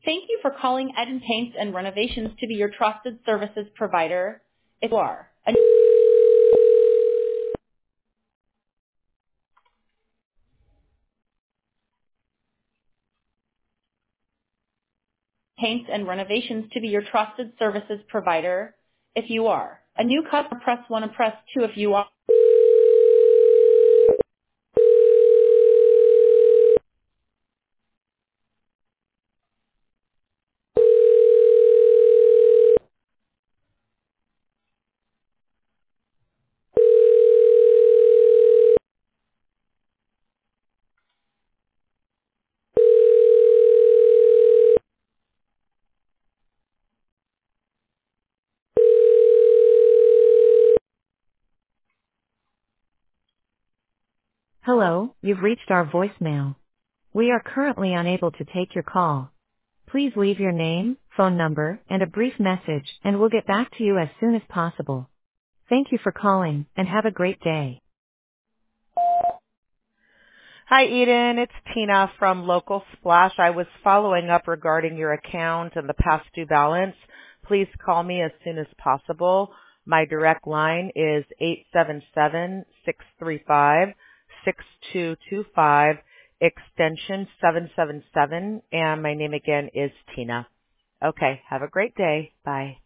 Thank you for calling Eden Paints and Renovations to be your trusted services provider. If you are a Paints and Renovations to be your trusted services provider. If you are a new customer, press 1 and press 2 if you are. Hello, you've reached our voicemail. We are currently unable to take your call. Please leave your name, phone number, and a brief message, and we'll get back to you as soon as possible. Thank you for calling, and have a great day. Hi, Eden. It's Tina from Local Splash. I was following up regarding your account and the past due balance. Please call me as soon as possible. My direct line is 877-635-6225, extension 777, and my name again is Tina. Okay, have a great day. Bye.